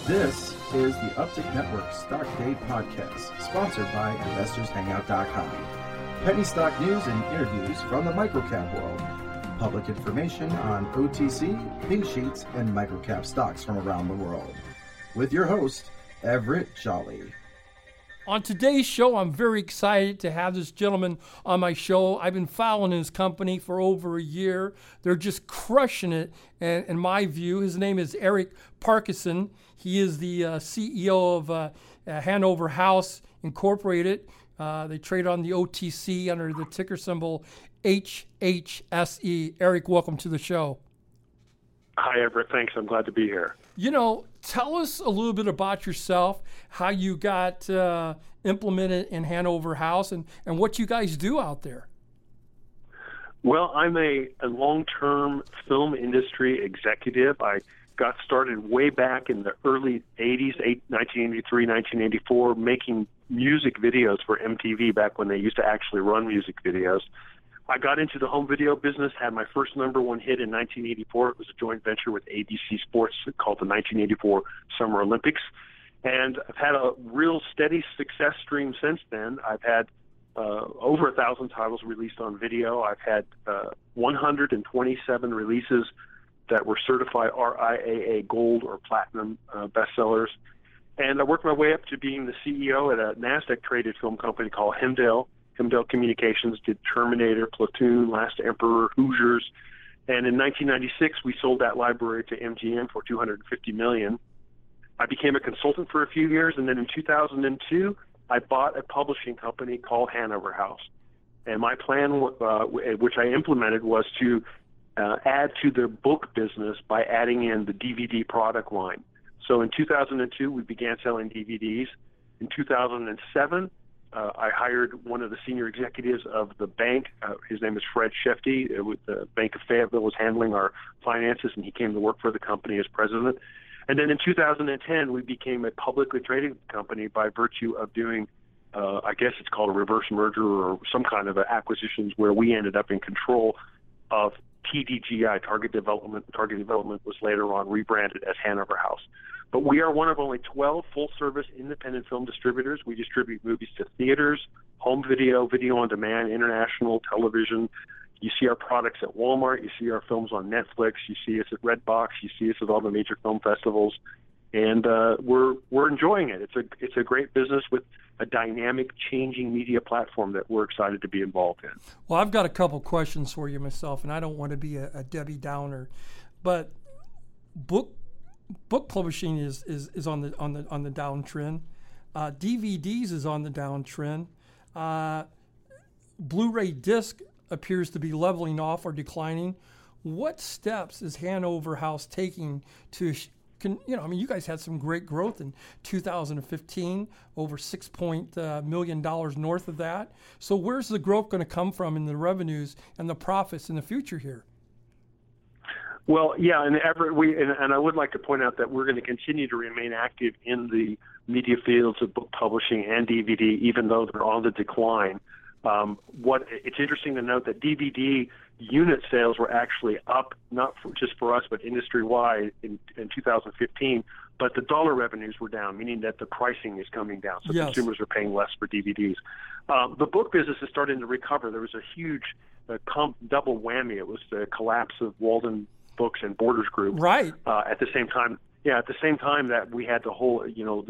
This is the Uptick Network Stock Day Podcast, sponsored by InvestorsHangout.com. Penny stock news and interviews from the microcap world. Public information on OTC, pink sheets, and microcap stocks from around the world. With your host, Everett Jolly. On today's show, I'm very excited to have this gentleman on my show. I've been following his company for over a year. They're just crushing it, and in my view. His name is Eric Parkinson. He is the CEO of Hanover House Incorporated. They trade on the OTC under the ticker symbol HHSE. Eric, welcome to the show. Hi, Everett. Thanks. I'm glad to be here. You know, tell us a little bit about yourself, how you got implemented in Hanover House, and what you guys do out there. Well, I'm a long-term film industry executive. I got started way back in the early 80s, 1983, 1984, making music videos for MTV back when they used to actually run music videos. I got into the home video business, had my first number one hit in 1984. It was a joint venture with ABC Sports called the 1984 Summer Olympics. And I've had a real steady success stream since then. I've had over 1,000 titles released on video. I've had 127 releases that were certified RIAA Gold or Platinum bestsellers. And I worked my way up to being the CEO at a NASDAQ-traded film company called Hemdale Communications, did Terminator, Platoon, Last Emperor, Hoosiers. And in 1996, we sold that library to MGM for $250 million. I became a consultant for a few years, and then in 2002, I bought a publishing company called Hanover House. And my plan, which I implemented, was to add to their book business by adding in the DVD product line. So in 2002, we began selling DVDs. In 2007, I hired one of the senior executives of the bank. His name is Fred Shefty. The Bank of Fayetteville was handling our finances, and he came to work for the company as president. And then in 2010, we became a publicly traded company by virtue of doing, I guess it's called a reverse merger or some kind of acquisitions, where we ended up in control of TDGI, Target Development. Target Development was later on rebranded as Hanover House. But we are one of only 12 full-service independent film distributors. We distribute movies to theaters, home video, video on demand, international television. You see our products at Walmart. You see our films on Netflix. You see us at Redbox. You see us at all the major film festivals. And we're enjoying it. It's a great business with a dynamic, changing media platform that we're excited to be involved in. Well, I've got a couple questions for you myself, and I don't want to be a Debbie Downer, but book publishing is on the downtrend. DVDs is on the downtrend. Blu-ray disc appears to be leveling off or declining. What steps is Hanover House taking to you guys had some great growth in 2015, over $6 million north of that. So where's the growth going to come from in the revenues and the profits in the future here? Well, yeah, and Everett, and I would like to point out that we're going to continue to remain active in the media fields of book publishing and DVD, even though they're on the decline. It's interesting to note that DVD unit sales were actually up, not just for us, but industry-wide in 2015, but the dollar revenues were down, meaning that the pricing is coming down, so yes, consumers are paying less for DVDs. The book business is starting to recover. There was a huge double whammy. It was the collapse of Walden Books and Borders Group. Right. At the same time that we had the whole,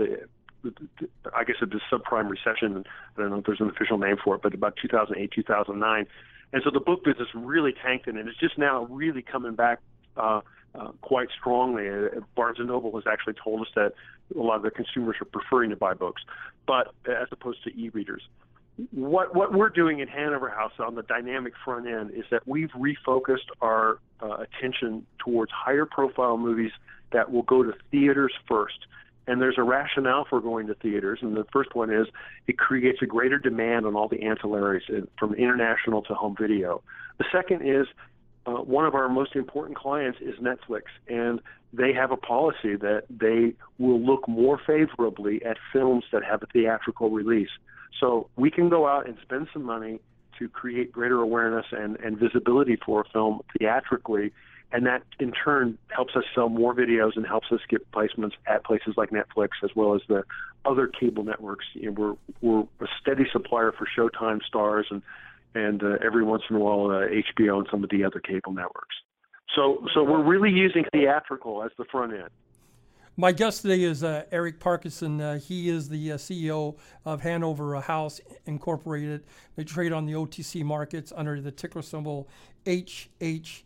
I guess the subprime recession. I don't know if there's an official name for it, but about 2008, 2009. And so the book business really tanked, and it's just now really coming back quite strongly. Barnes & Noble has actually told us that a lot of the consumers are preferring to buy books, but as opposed to e-readers. What we're doing in Hanover House on the dynamic front end is that we've refocused our attention towards higher profile movies that will go to theaters first. And there's a rationale for going to theaters, and the first one is it creates a greater demand on all the ancillaries from international to home video. The second is one of our most important clients is Netflix, and they have a policy that they will look more favorably at films that have a theatrical release. So we can go out and spend some money to create greater awareness and visibility for a film theatrically, and that in turn helps us sell more videos and helps us get placements at places like Netflix as well as the other cable networks. You know, we're a steady supplier for Showtime, Stars, and every once in a while HBO and some of the other cable networks. So we're really using theatrical as the front end. My guest today is Eric Parkinson. He is the CEO of Hanover House Incorporated. They trade on the OTC markets under the ticker symbol HHSE.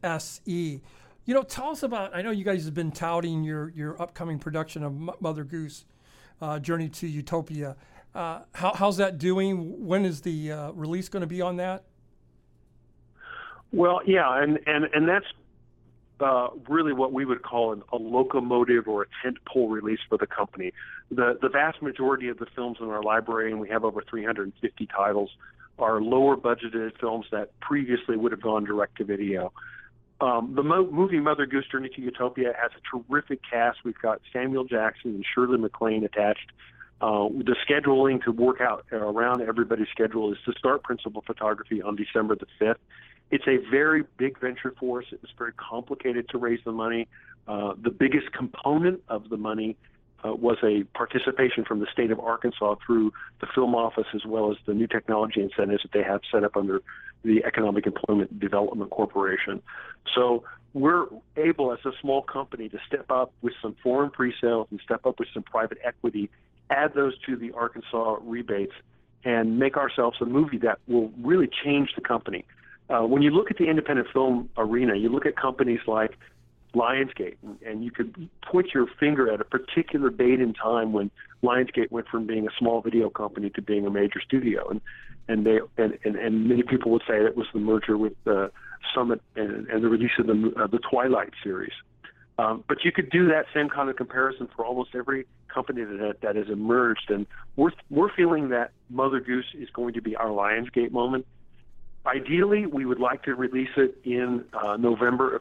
You know, tell us about, I know you guys have been touting your upcoming production of Mother Goose, Journey to Utopia. How's that doing? When is the release going to be on that? Well, yeah, and that's really what we would call a locomotive or a tentpole release for the company. The vast majority of the films in our library, and we have over 350 titles, are lower budgeted films that previously would have gone direct to video. The movie Mother Goose Journey to Utopia has a terrific cast. We've got Samuel Jackson and Shirley MacLaine attached. The scheduling to work out around everybody's schedule is to start principal photography on December the 5th. It's a very big venture for us. It was very complicated to raise the money. The biggest component of the money was a participation from the state of Arkansas through the film office as well as the new technology incentives that they have set up under the Economic Employment Development Corporation. So we're able as a small company to step up with some foreign pre-sales and step up with some private equity, add those to the Arkansas rebates, and make ourselves a movie that will really change the company. When you look at the independent film arena, you look at companies like Lionsgate, and you could point your finger at a particular date in time when Lionsgate went from being a small video company to being a major studio, and many people would say it was the merger with Summit and the release of the Twilight series. But you could do that same kind of comparison for almost every company that has emerged, and we're feeling that Mother Goose is going to be our Lionsgate moment. Ideally, we would like to release it in November of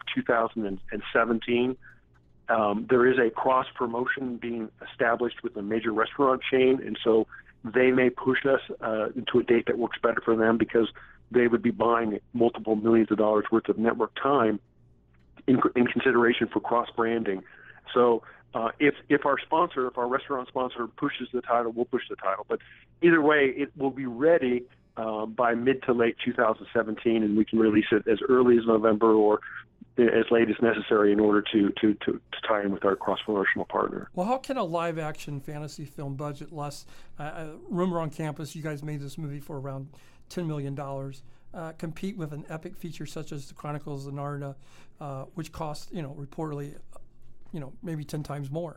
2017. There is a cross-promotion being established with a major restaurant chain, and so they may push us into a date that works better for them because they would be buying multiple millions of dollars worth of network time in consideration for cross-branding. So if our restaurant sponsor pushes the title, we'll push the title. But either way, it will be ready by mid to late 2017, and we can release it as early as November or as late as necessary in order to tie in with our cross-promotional partner. Well, how can a live-action fantasy film budget less? Rumor on Campus, you guys made this movie for around $10 million, compete with an epic feature such as The Chronicles of Narnia, which cost, reportedly, maybe 10 times more?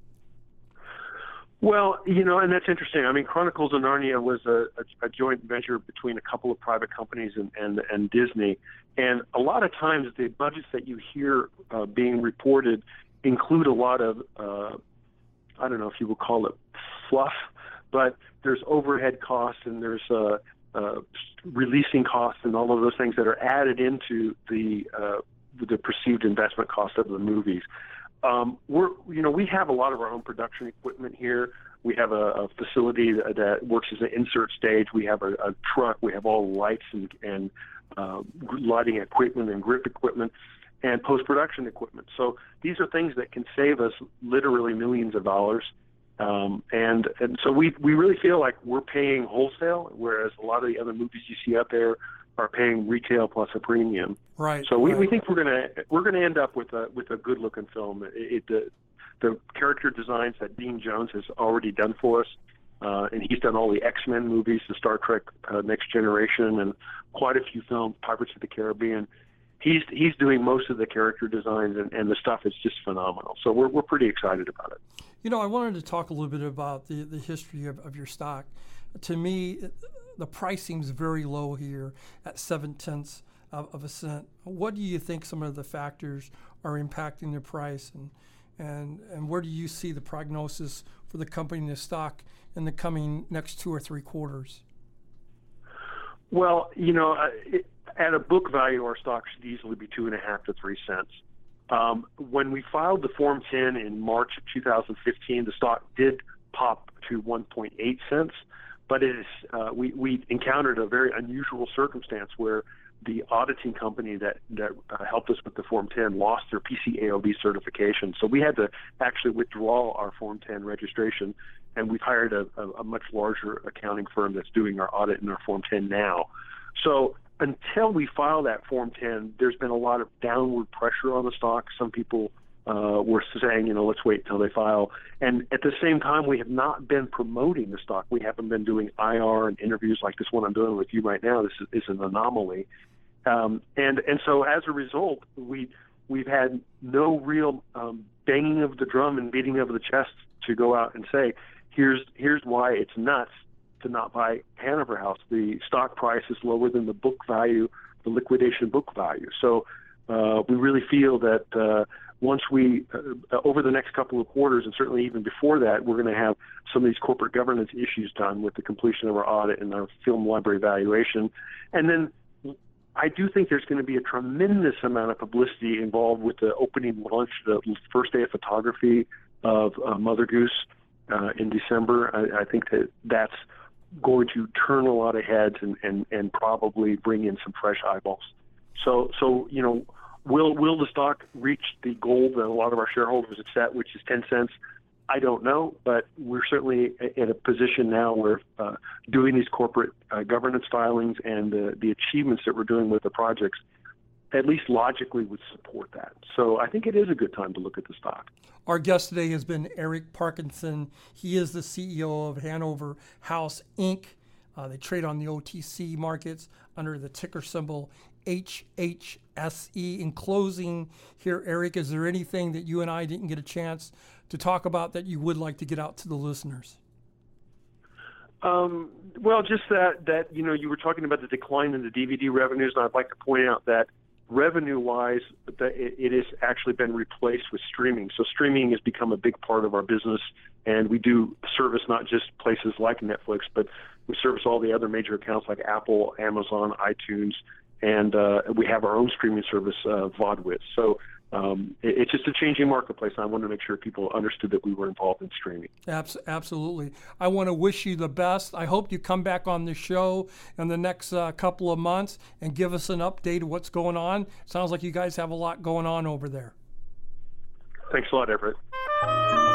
Well, and that's interesting. I mean, Chronicles of Narnia was a joint venture between a couple of private companies and Disney. And a lot of times the budgets that you hear being reported include a lot of, I don't know if you would call it fluff, but there's overhead costs and there's releasing costs and all of those things that are added into the perceived investment cost of the movies. We have a lot of our own production equipment here. We have a facility that works as an insert stage. We have a truck. We have all lights and lighting equipment and grip equipment and post-production equipment. So these are things that can save us literally millions of dollars. And so we really feel like we're paying wholesale, whereas a lot of the other movies you see out there are paying retail plus a premium. Right. So we think we're gonna end up with a good looking film. The character designs that Dean Jones has already done for us, and he's done all the X-Men movies, the Star Trek Next Generation, and quite a few films, Pirates of the Caribbean. He's doing most of the character designs, and the stuff is just phenomenal. So we're pretty excited about it. I wanted to talk a little bit about the history of your stock. To me, the price seems very low here at 0.7 of a cent. What do you think some of the factors are impacting the price, and where do you see the prognosis for the company and the stock in the coming next 2 or 3 quarters? Well, at a book value, our stock should easily be 2.5 to 3 cents. When we filed the Form 10 in March of 2015, the stock did pop to 1.8 cents, but it is we encountered a very unusual circumstance where the auditing company that helped us with the Form 10 lost their PCAOB certification. So we had to actually withdraw our Form 10 registration, and we've hired a much larger accounting firm that's doing our audit and our Form 10 now. So until we file that Form 10, there's been a lot of downward pressure on the stock. Some people were saying, let's wait until they file. And at the same time, we have not been promoting the stock. We haven't been doing IR and interviews like this one I'm doing with you right now. This is an anomaly. And so as a result, we've had no real banging of the drum and beating of the chest to go out and say, here's why it's nuts to not buy Hanover House. The stock price is lower than the book value, the liquidation book value. So we really feel that once we, over the next couple of quarters, and certainly even before that, we're going to have some of these corporate governance issues done with the completion of our audit and our film library valuation. And then I do think there's going to be a tremendous amount of publicity involved with the opening launch, the first day of photography of Mother Goose in December. I think that's going to turn a lot of heads and probably bring in some fresh eyeballs. So will the stock reach the goal that a lot of our shareholders have set, which is 10 cents? I don't know, but we're certainly in a position now where doing these corporate governance filings and the achievements that we're doing with the projects, at least logically, would support that. So I think it is a good time to look at the stock. Our guest today has been Eric Parkinson. He is the CEO of Hanover House, Inc. They trade on the OTC markets under the ticker symbol HHSE. In closing here, Eric, is there anything that you and I didn't get a chance to talk about that you would like to get out to the listeners? Well, just that you were talking about the decline in the DVD revenues, and I'd like to point out that revenue-wise, that it has actually been replaced with streaming. So streaming has become a big part of our business, and we do service not just places like Netflix, but we service all the other major accounts like Apple, Amazon, iTunes, and we have our own streaming service, VODWIZ. So it's just a changing marketplace, and I wanted to make sure people understood that we were involved in streaming. Absolutely. I want to wish you the best. I hope you come back on the show in the next couple of months and give us an update of what's going on. Sounds like you guys have a lot going on over there. Thanks a lot, Everett.